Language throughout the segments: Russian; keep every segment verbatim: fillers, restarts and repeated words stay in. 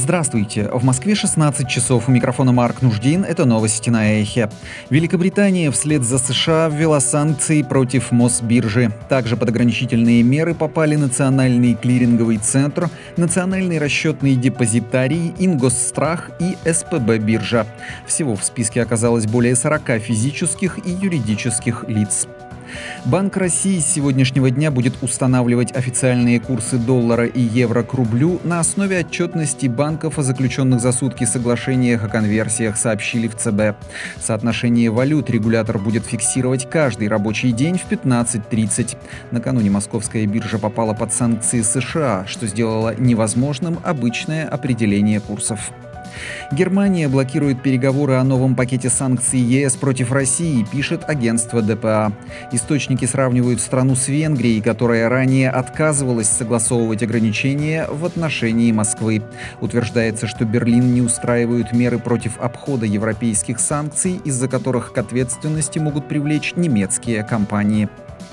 Здравствуйте. В Москве шестнадцать часов. У микрофона Марк Нуждин. Это новости на Эхе. Великобритания вслед за США ввела санкции против Мосбиржи. Также под ограничительные меры попали Национальный клиринговый центр, Национальный расчетный депозитарий, Ингосстрах и СПБ-биржа. Всего в списке оказалось более сорока физических и юридических лиц. Банк России с сегодняшнего дня будет устанавливать официальные курсы доллара и евро к рублю на основе отчетности банков о заключенных за сутки соглашениях о конверсиях, сообщили в ЦБ. Соотношение валют регулятор будет фиксировать каждый рабочий день в пятнадцать тридцать. Накануне московская биржа попала под санкции США, что сделало невозможным обычное определение курсов. Германия блокирует переговоры о новом пакете санкций ЕС против России, пишет агентство ДПА. Источники сравнивают страну с Венгрией, которая ранее отказывалась согласовывать ограничения в отношении Москвы. Утверждается, что Берлин не устраивает меры против обхода европейских санкций, из-за которых к ответственности могут привлечь немецкие компании.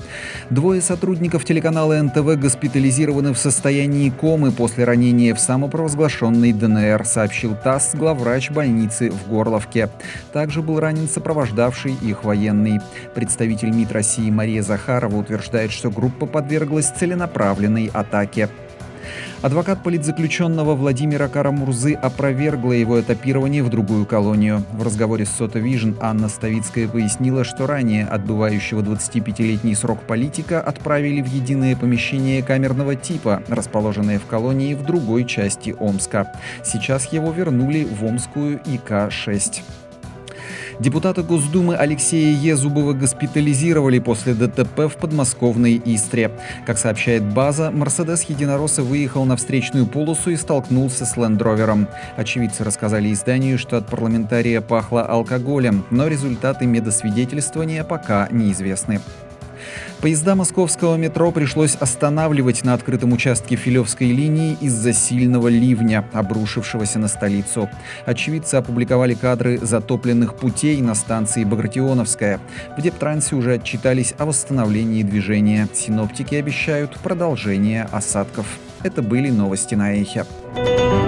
Двое сотрудников телеканала эн тэ вэ госпитализированы в состоянии комы после ранения в самопровозглашенной дэ эн эр, сообщил ТАСС главврач больницы в Горловке. Также был ранен сопровождавший их военный. Представитель МИД России Мария Захарова утверждает, что группа подверглась целенаправленной атаке. Адвокат политзаключенного Владимира Кара-Мурзы опровергла его этапирование в другую колонию. В разговоре с Сота Вижн Анна Ставицкая пояснила, что ранее отбывающего двадцатипятилетний срок политика отправили в единое помещение камерного типа, расположенное в колонии в другой части Омска. Сейчас его вернули в Омскую И К шесть. Депутата Госдумы Алексея Езубова госпитализировали после дэ тэ пэ в подмосковной Истре. Как сообщает «База», «Мерседес» единоросса выехал на встречную полосу и столкнулся с лендровером. Очевидцы рассказали изданию, что от парламентария пахло алкоголем, но результаты медосвидетельствования пока неизвестны. Поезда московского метро пришлось останавливать на открытом участке Филевской линии из-за сильного ливня, обрушившегося на столицу. Очевидцы опубликовали кадры затопленных путей на станции Багратионовская. В Дептрансе уже отчитались о восстановлении движения. Синоптики обещают продолжение осадков. Это были новости на Эхе.